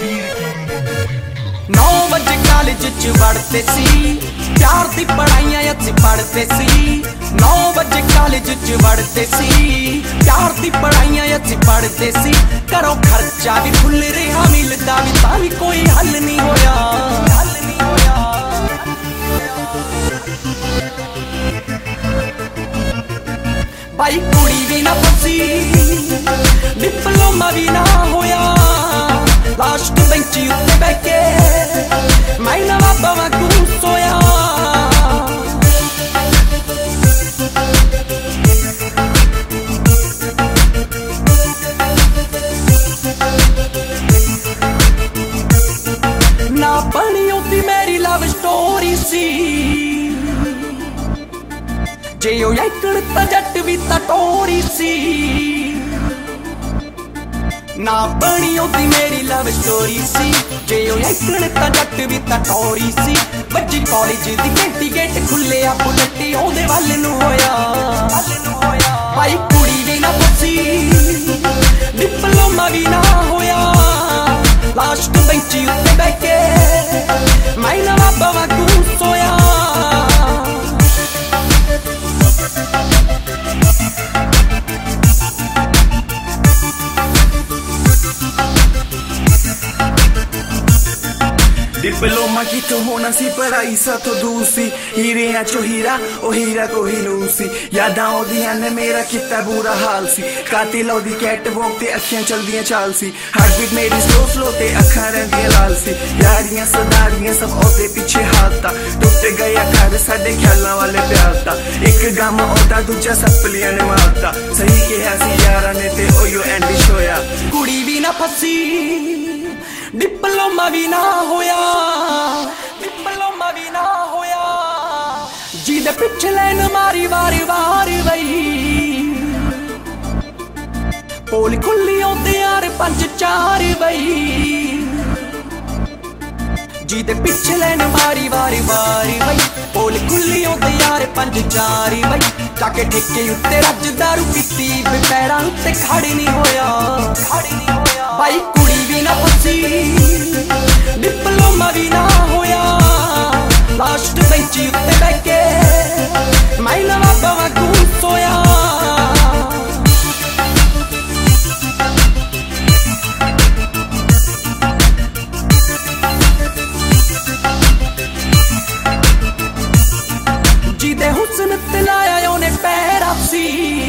9 ਵਜੇ ਕਾਲਜ ਚ ਵੜਦੇ ਸੀ, प्यार दी पढ़ाइयां असीं पढ़ते सी। 9 वजे कॉलेज च वड़ते सी, प्यार दी पढ़ाइयां असीं पढ़ते सी। घरों खर्चा भी खुल रहा मिलदा भी तां भी कोई हल नहीं होया, हल नहीं होया। भाई कुड़ी भी ना फसी, डिप्लोमा भी ना होया। लास्ट बेंच उत्ते बैठ के मैं नवां पवां तूं सोया। ना बनी होती मेरी लव स्टोरी सी, जे ओ याकड़ ता जट भी ता टोरी सी। ना बनी होती मेरी लव स्टोरी सी, जे ओ याकड़ ता जट भी ता टोरी सी। बच्ची कॉलेज दी घंटी गेट खुले आ बुलटी ओदे वल नूं होया, भाई कुड़ी भी ना फसी, डिप्लोमा भी ना होया। लास्ट बेंच उत्ते बैठ के मैं नवां पवां तूं सोया। डिप्लोमा की तो होना सी, पढ़ाई सा तो दूर सी। हीरे चो हीरा ओ हीरा को ही नूर सी। यादां ओदियां ने मेरा कितना बुरा हाल सी। कातिल ओदी कैट वॉक ते अखियां चलदियां चाल सी। हार्ट बीट मेरी स्लो स्लो ते अखां रहिंदियां लाल सी। यारियां सदारियां सब ओदे पिछे हालता, टुट गया घर साडे ख्यालां वाले प्यार दा। एक गम ओदा दूजा सपलियां ने मारता, सही कहा सी यारां ने ते ओयो एंड होया। कुड़ी भी ना फसी, डिप्लोमा भी ना होया, डिप्लोमा भी ना होया। जिदे पिछे लैन मारी वार वार वही, पोल खुली होते यार 5-4 वही। जिदे पिछे लैन मारी वार वार वही, पोल खुली होते यार 5-4 वही। जाके ठेके उत्ते रज दारू पीती, पैरां उत्ते खड़ नहीं होया, खड़ नहीं होया। भाई कुड़ी भी ना फसी, डिप्लोमा भी ना होया। लास्ट बेंच उत्ते बैठ के मैं नवां पवां तूं सोया। जिदे हुस्न ते लाया ओने पैरा सी,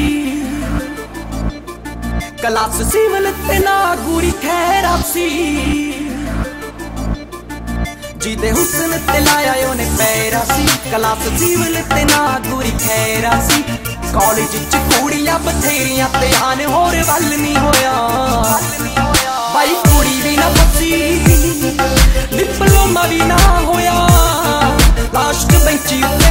क्लास सिविल ते ना गुरी खैरा सी। जिदे हुस्न ते लाया ओने पैरा सी, क्लास सिविल ते ना गुरी खैरा सी। कॉलेज च कुड़ियां बथेरियां ते आने होर वल नहीं होया, भाई कुड़ी भी ना फसी, डिप्लोमा भी ना होया। Last bench